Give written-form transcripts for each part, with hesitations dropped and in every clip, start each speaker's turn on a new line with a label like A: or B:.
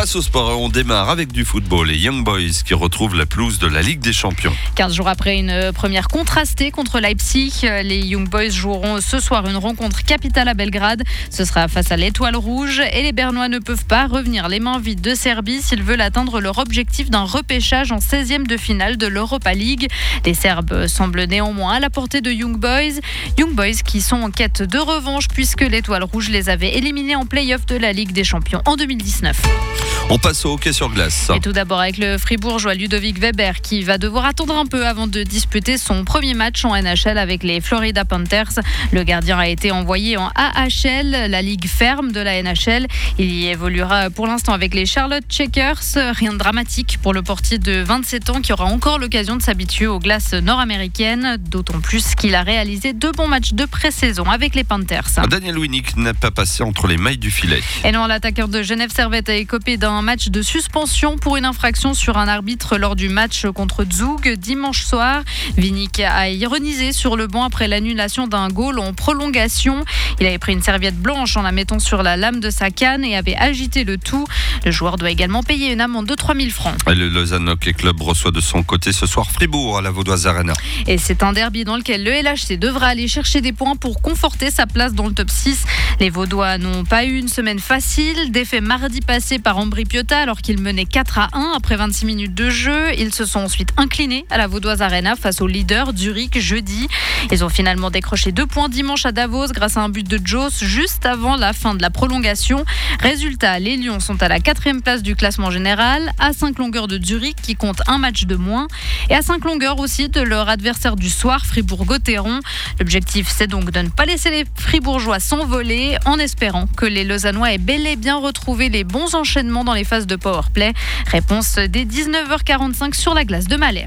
A: passe au sport. On démarre avec du football. Les Young Boys qui retrouvent la pelouse de la Ligue des Champions.
B: 15 jours après une première contrastée contre Leipzig, les Young Boys joueront ce soir une rencontre capitale à Belgrade. Ce sera face à l'Étoile Rouge et les Bernois ne peuvent pas revenir les mains vides de Serbie s'ils veulent atteindre leur objectif d'un repêchage en 16e de finale de l'Europa League. Les Serbes semblent néanmoins à la portée de Young Boys. Young Boys qui sont en quête de revanche puisque l'Étoile Rouge les avait éliminés en play-off de la Ligue des Champions en 2019.
A: On passe au hockey sur glace.
B: Et tout d'abord avec le Fribourgeois Ludovic Weber qui va devoir attendre un peu avant de disputer son premier match en NHL avec les Florida Panthers. Le gardien a été envoyé en AHL, la ligue ferme de la NHL. Il y évoluera pour l'instant avec les Charlotte Checkers. Rien de dramatique pour le portier de 27 ans qui aura encore l'occasion de s'habituer aux glaces nord-américaines, d'autant plus qu'il a réalisé 2 bons matchs de pré-saison avec les Panthers.
A: Daniel Winnick n'a pas passé entre les mailles du filet.
B: Et non, l'attaqueur de Genève Servette a écopé d'un match de suspension pour une infraction sur un arbitre lors du match contre Zug dimanche soir. Winnick a ironisé sur le banc après l'annulation d'un goal en prolongation. Il avait pris une serviette blanche en la mettant sur la lame de sa canne et avait agité le tout. Le joueur doit également payer une amende de 3 000 francs.
A: Le Lausanne Hockey Club reçoit de son côté ce soir Fribourg à la Vaudoise Arena.
B: Et c'est un derby dans lequel le LHC devra aller chercher des points pour conforter sa place dans le top 6. Les Vaudois n'ont pas eu une semaine facile. Défait mardi passé par Ambri Piotta alors qu'ils menaient 4-1 après 26 minutes de jeu. Ils se sont ensuite inclinés à la Vaudoise Arena face au leader Zurich jeudi. Ils ont finalement décroché 2 points dimanche à Davos grâce à un but de Joss juste avant la fin de la prolongation. Résultat, les Lions sont à la 4e place du classement général, à 5 longueurs de Zurich qui compte un match de moins et à 5 longueurs aussi de leur adversaire du soir, Fribourg-Gotteron. L'objectif, c'est donc de ne pas laisser les Fribourgeois s'envoler en espérant que les Lausannois aient bel et bien retrouvé les bons enchaînements dans les phases de powerplay. Réponse dès 19h45 sur la glace de Malais.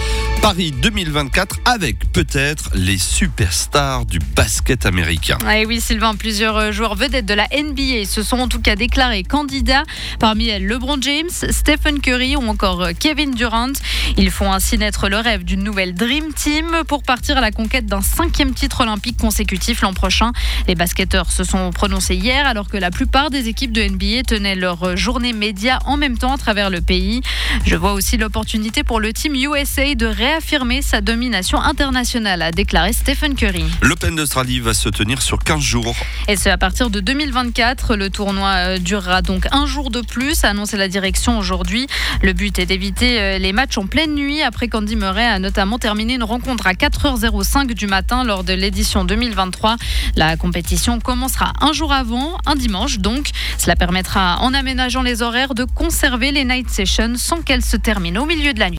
A: Paris 2024 avec peut-être les superstars du basket américain.
B: Et oui Sylvain, plusieurs joueurs vedettes de la NBA se sont en tout cas déclarés candidats. Parmi elles LeBron James, Stephen Curry ou encore Kevin Durant. Ils font ainsi naître le rêve d'une nouvelle Dream Team pour partir à la conquête d'un 5e titre olympique consécutif l'an prochain. Les basketteurs se sont prononcés hier alors que la plupart des équipes de NBA tenaient leur journée média en même temps à travers le pays. Je vois aussi l'opportunité pour le Team USA de réaffirmer sa domination internationale, a déclaré Stephen Curry.
A: L'Open d'Australie va se tenir sur 15 jours.
B: Et ce à partir de 2024. Le tournoi durera donc un jour de plus, a annoncé la direction aujourd'hui. Le but est d'éviter les matchs en pleine nuit après qu'Andy Murray a notamment terminé une rencontre à 4h05 du matin lors de l'édition 2023. La compétition commencera un jour avant, un dimanche donc. Cela permettra, en aménageant les horaires, de conserver les night sessions sans qu'elles se terminent au milieu de la nuit.